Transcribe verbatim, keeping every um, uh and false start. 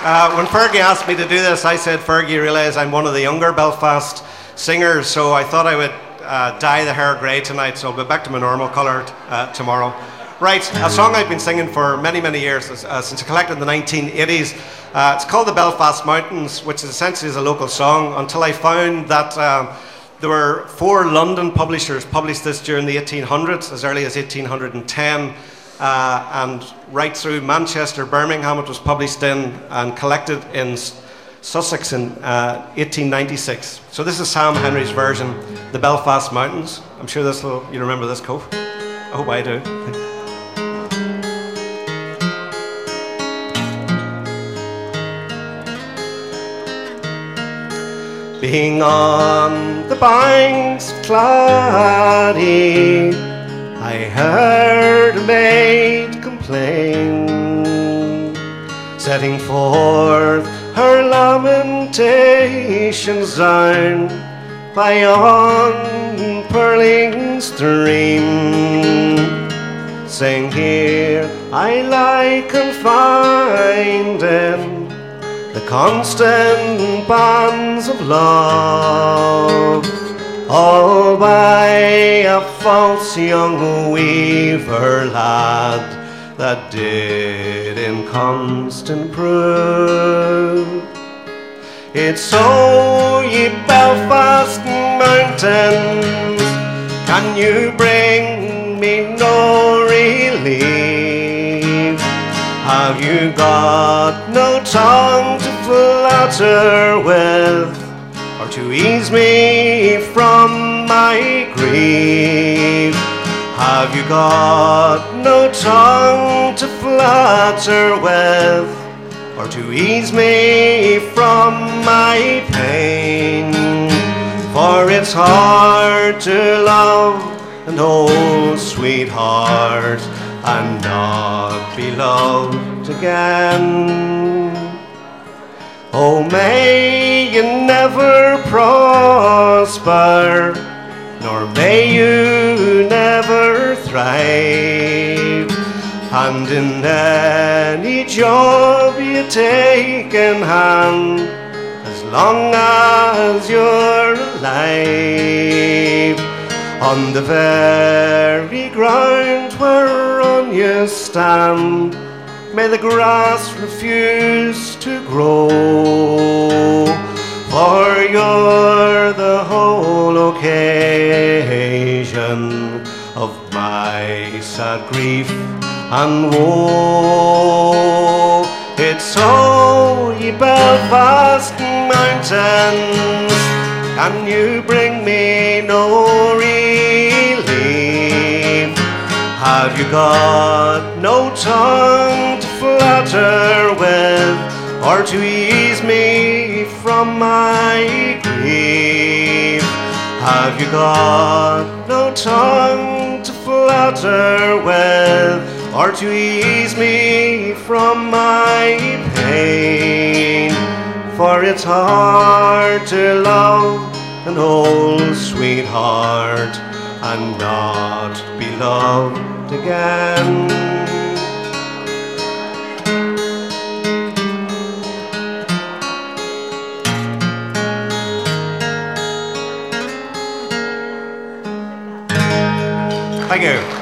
Uh, when Fergie asked me to do this, I said, Fergie, you realise I'm one of the younger Belfast singers, so I thought I would uh, dye the hair grey tonight, so I'll be back to my normal colour uh, tomorrow. Right, a song I've been singing for many, many years, uh, since I collected in the nineteen eighties. Uh, it's called The Belfast Mountains, which is essentially is a local song, until I found that um, there were four London publishers published this during the eighteen hundreds, as early as eighteen ten. Uh, and right through Manchester, Birmingham, it was published in and collected in Sussex in uh, eighteen ninety-six. So this is Sam Henry's version, The Belfast Mountains. I'm sure this will, you remember this, Cove? I hope I do. Being on the banks of Clary, I heard a maid complain, setting forth her lamentations down by yon purling stream, saying, here I lie confined in the constant bands of love, all by a false young weaver lad that did inconstant prove. It's so, ye Belfast mountains, can you bring me no relief? Have you got no tongue to flatter with, or to ease me from my grief? Have you got no tongue to flatter with, or to ease me from my pain? For it's hard to love an old sweetheart and not be loved again. Oh, may you never prosper, nor may you never thrive, and in any job you take in hand, as long as you're alive. On the very ground whereon you stand, may the grass refuse to grow, for you're the whole occasion of my sad grief and woe. It's so, ye Belfast mountains, can you bring me no relief? Have you got no tongue to flatter with, or to ease me from my grief? Have you got no tongue to flatter with, or to ease me from my pain? For it's hard to love an old sweetheart and not be loved again. Thank you.